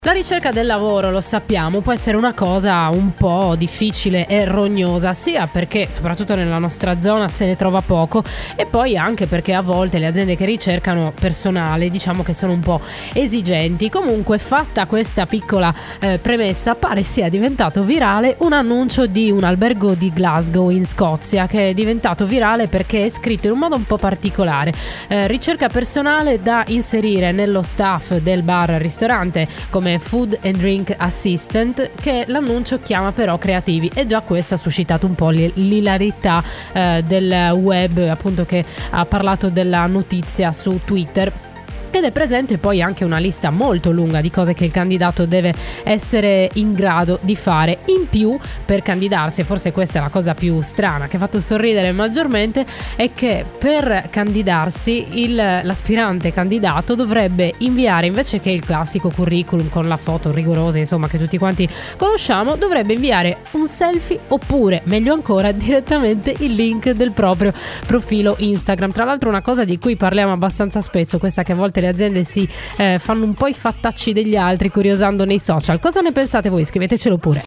La ricerca del lavoro, lo sappiamo, può essere una cosa un po' difficile e rognosa, sia perché soprattutto nella nostra zona se ne trova poco e poi anche perché a volte le aziende che ricercano personale diciamo che sono un po' esigenti. Comunque, fatta questa piccola premessa, pare sia diventato virale un annuncio di un albergo di Glasgow in Scozia, che è diventato virale perché è scritto in un modo un po' particolare: ricerca personale da inserire nello staff del bar-ristorante come Food and Drink Assistant, che l'annuncio chiama però creativi, e già questo ha suscitato un po' l'ilarità del web, appunto, che ha parlato della notizia su Twitter. Ed è presente poi anche una lista molto lunga di cose che il candidato deve essere in grado di fare. In più, per candidarsi, e forse questa è la cosa più strana che ha fatto sorridere maggiormente, è che per candidarsi l'aspirante candidato dovrebbe inviare, invece che il classico curriculum con la foto rigorosa, insomma, che tutti quanti conosciamo, dovrebbe inviare un selfie oppure, meglio ancora, direttamente il link del proprio profilo Instagram. Tra l'altro, una cosa di cui parliamo abbastanza spesso, questa che a volte le aziende si fanno un po' i fattacci degli altri curiosando nei social. Cosa ne pensate voi? Scrivetecelo pure.